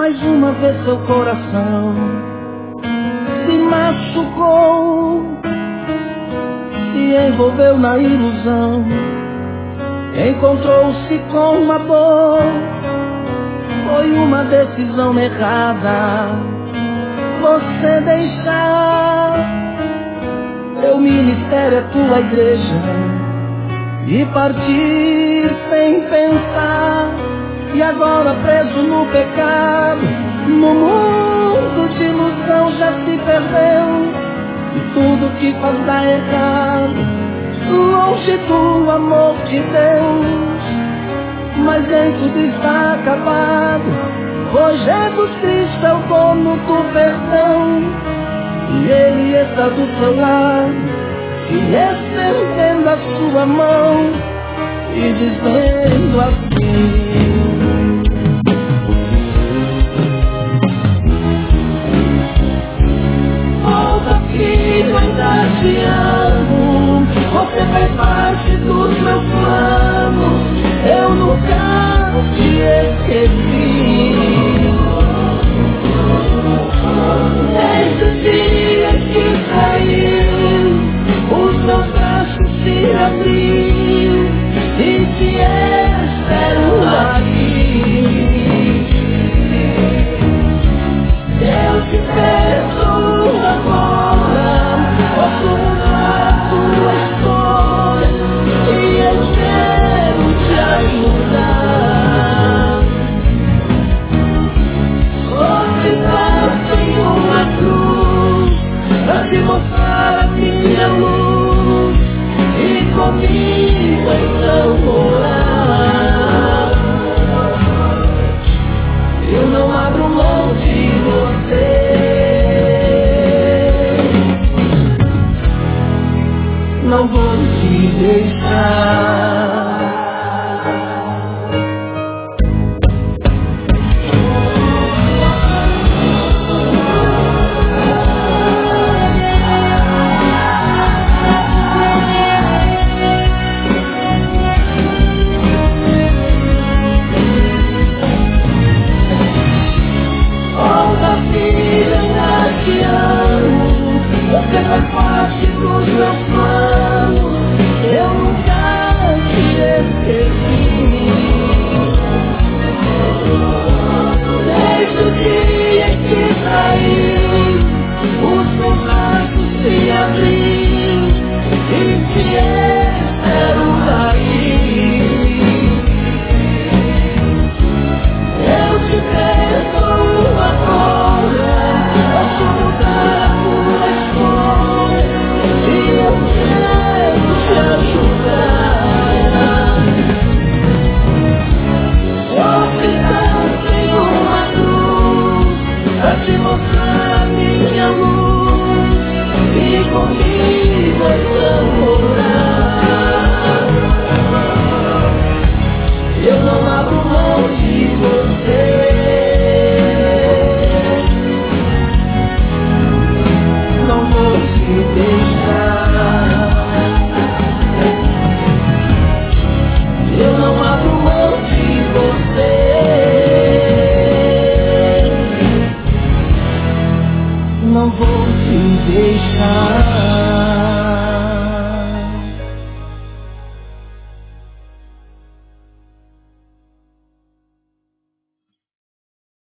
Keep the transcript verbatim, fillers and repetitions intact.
Mais uma vez seu coração se machucou, se envolveu na ilusão, encontrou-se com uma dor. Foi uma decisão errada você deixar. Teu ministério é tua igreja e partir sem pensar. E agora preso no pecado, no mundo de ilusão já se perdeu, e tudo que faz dá errado, longe do amor de Deus. Mas nem tudo está acabado, pois Jesus Cristo é o dono do perdão, e Ele está do seu lado, e estendendo a sua mão e dizendo assim: filho, ainda te amo, você faz parte dos meus planos, eu nunca te esqueci. Desde o dia que saiu, os meus braços se abriu e te espero aqui. Eu te peço agora, posso mudar tua história e eu quero te ajudar. Você em uma cruz pra te mostrar a minha luz e comigo então orar. Eu não abro mão de você, não vou te deixar. Você faz parte dos meus planos, eu nunca te esqueci. Desde o dia que saiu, os meus braços se abriu e te espero aí. Eu te peço agora, posso mudar a tua história e eu quero te ajudar. Você tem uma cruz pra te mostrar a minha luz e comigo então orar. Eu não abro mão de você.